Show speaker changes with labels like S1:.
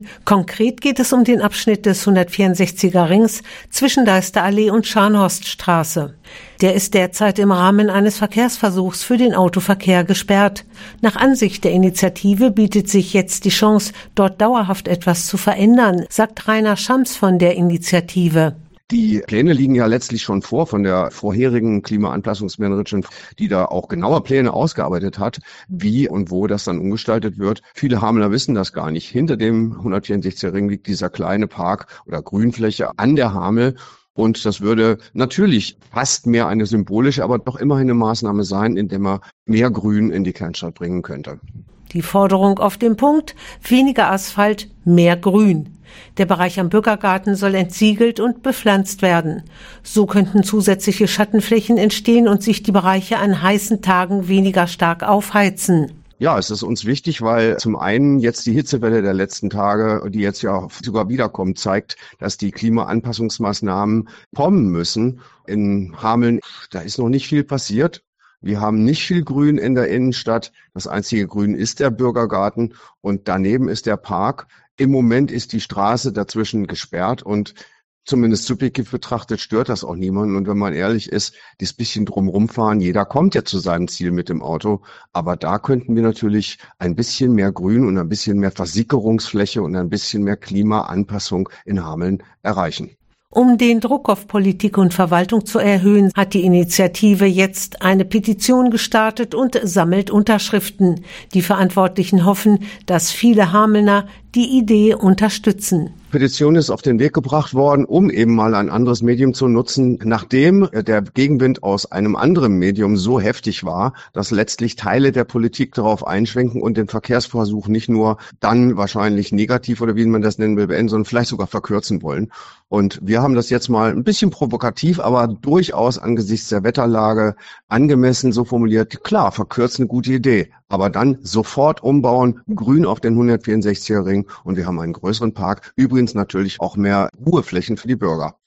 S1: Konkret geht es um den Abschnitt des 164er Rings zwischen Deisterallee und Scharnhorststraße. Der ist derzeit im Rahmen eines Verkehrsversuchs für den Autoverkehr gesperrt. Nach Ansicht der Initiative bietet sich jetzt die Chance, dort dauerhaft etwas zu verändern, sagt Rainer Schams von der Initiative.
S2: Die Pläne liegen ja letztlich schon vor von der vorherigen Klimaanpassungsmanagerin, die da auch genaue Pläne ausgearbeitet hat, wie und wo das dann umgestaltet wird. Viele Hamelner wissen das gar nicht. Hinter dem 164er Ring liegt dieser kleine Park oder Grünfläche an der Hamel. Und das würde natürlich fast mehr eine symbolische, aber doch immerhin eine Maßnahme sein, indem man mehr Grün in die Kernstadt bringen könnte.
S1: Die Forderung auf den Punkt: weniger Asphalt, mehr Grün. Der Bereich am Bürgergarten soll entsiegelt und bepflanzt werden. So könnten zusätzliche Schattenflächen entstehen und sich die Bereiche an heißen Tagen weniger stark aufheizen.
S2: Ja, es ist uns wichtig, weil zum einen jetzt die Hitzewelle der letzten Tage, die jetzt ja sogar wiederkommt, zeigt, dass die Klimaanpassungsmaßnahmen kommen müssen. In Hameln, da ist noch nicht viel passiert. Wir haben nicht viel Grün in der Innenstadt. Das einzige Grün ist der Bürgergarten und daneben ist der Park. Im Moment ist die Straße dazwischen gesperrt und zumindest subjektiv betrachtet stört das auch niemanden. Und wenn man ehrlich ist, dieses bisschen drumherum fahren, jeder kommt ja zu seinem Ziel mit dem Auto. Aber da könnten wir natürlich ein bisschen mehr Grün und ein bisschen mehr Versickerungsfläche und ein bisschen mehr Klimaanpassung in Hameln erreichen.
S1: Um den Druck auf Politik und Verwaltung zu erhöhen, hat die Initiative jetzt eine Petition gestartet und sammelt Unterschriften. Die Verantwortlichen hoffen, dass viele Hamelner die Idee unterstützen.
S2: Petition ist auf den Weg gebracht worden, um eben mal ein anderes Medium zu nutzen, nachdem der Gegenwind aus einem anderen Medium so heftig war, dass letztlich Teile der Politik darauf einschwenken und den Verkehrsversuch nicht nur dann wahrscheinlich negativ oder wie man das nennen will, beenden, sondern vielleicht sogar verkürzen wollen. Und wir haben das jetzt mal ein bisschen provokativ, aber durchaus angesichts der Wetterlage angemessen so formuliert. Klar, verkürzen, eine gute Idee, aber dann sofort umbauen, grün auf den 164er Ring und wir haben einen größeren Park. Übrigens natürlich auch mehr Ruheflächen für die Bürger.